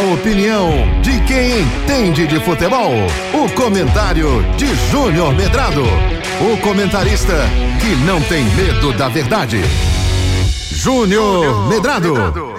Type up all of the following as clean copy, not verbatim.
opinião de quem entende de futebol. O comentário de Júnior Medrado. O comentarista que não tem medo da verdade. Júnior Medrado.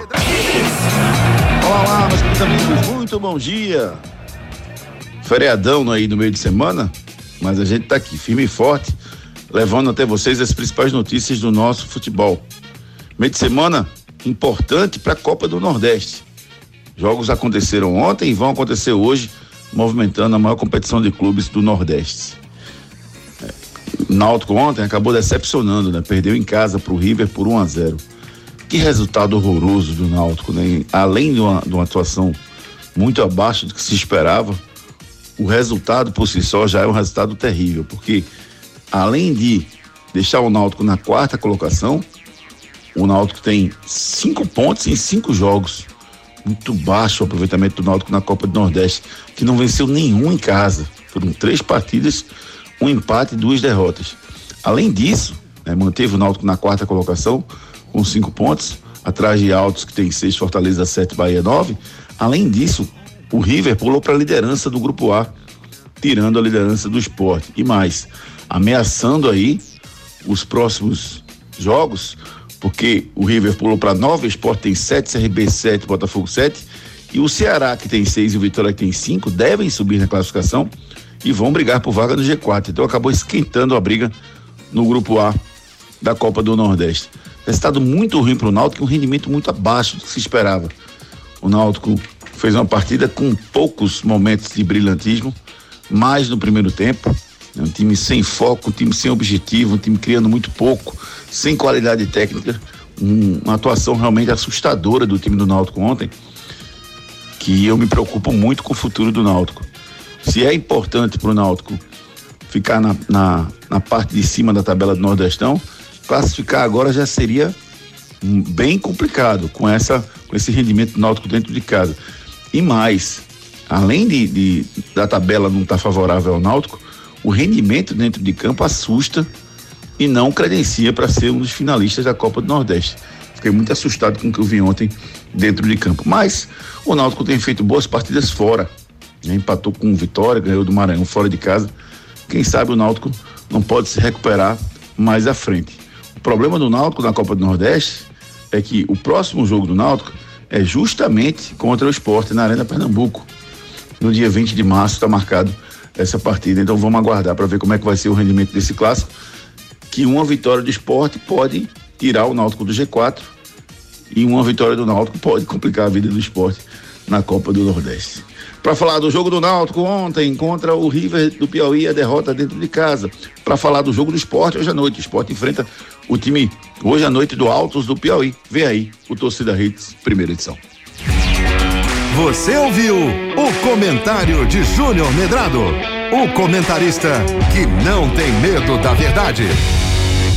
Olá, meus queridos amigos, muito bom dia. Feriadão aí no meio de semana, mas a gente tá aqui firme e forte, levando até vocês as principais notícias do nosso futebol. Meio de semana importante para a Copa do Nordeste. Jogos aconteceram ontem e vão acontecer hoje, movimentando a maior competição de clubes do Nordeste. O Náutico ontem acabou decepcionando, né? Perdeu em casa pro River por 1-0. Que resultado horroroso do Náutico, né? Além de uma atuação muito abaixo do que se esperava, o resultado por si só já é um resultado terrível, porque além de deixar o Náutico na 4ª colocação, o Náutico tem 5 pontos em 5 jogos. Muito baixo o aproveitamento do Náutico na Copa do Nordeste, que não venceu nenhum em casa. Foram 3 partidas, 1 empate e 2 derrotas. Além disso, manteve o Náutico na 4ª colocação, com 5 pontos, atrás de Altos, que tem 6, Fortaleza 7, Bahia 9. Além disso, o River pulou para a liderança do Grupo A, tirando a liderança do Sport. E mais, ameaçando aí os próximos jogos, porque o River pulou para 9, o Sport tem 7, CRB 7, Botafogo 7, e o Ceará, que tem 6 e o Vitória, que tem 5, devem subir na classificação e vão brigar por vaga no G4. Então acabou esquentando a briga no Grupo A da Copa do Nordeste. Resultado muito ruim para o Náutico, um rendimento muito abaixo do que se esperava. O Náutico fez uma partida com poucos momentos de brilhantismo, mais no primeiro tempo. Um time sem foco, um time sem objetivo, um time criando muito pouco, sem qualidade técnica, uma atuação realmente assustadora do time do Náutico ontem, que eu me preocupo muito com o futuro do Náutico. Se é importante para o Náutico ficar na parte de cima da tabela do Nordestão, classificar agora já seria bem complicado com esse rendimento do Náutico dentro de casa. E mais, além da tabela não estar favorável ao Náutico, o rendimento dentro de campo assusta e não credencia para ser um dos finalistas da Copa do Nordeste. Fiquei muito assustado com o que eu vi ontem dentro de campo. Mas o Náutico tem feito boas partidas fora, né? Empatou com o Vitória, ganhou do Maranhão fora de casa. Quem sabe o Náutico não pode se recuperar mais à frente. O problema do Náutico na Copa do Nordeste é que o próximo jogo do Náutico é justamente contra o Sport na Arena Pernambuco. No dia 20 de março está marcado essa partida, então vamos aguardar para ver como é que vai ser o rendimento desse clássico, que uma vitória do Sport pode tirar o Náutico do G4 e uma vitória do Náutico pode complicar a vida do Sport na Copa do Nordeste. Para falar do jogo do Náutico ontem contra o River do Piauí, a derrota dentro de casa. Para falar do jogo do Sport hoje à noite, o Sport enfrenta o time hoje à noite do Altos do Piauí. Vem aí o Torcida Hits, primeira edição. Você ouviu o comentário de Júnior Medrado, o comentarista que não tem medo da verdade.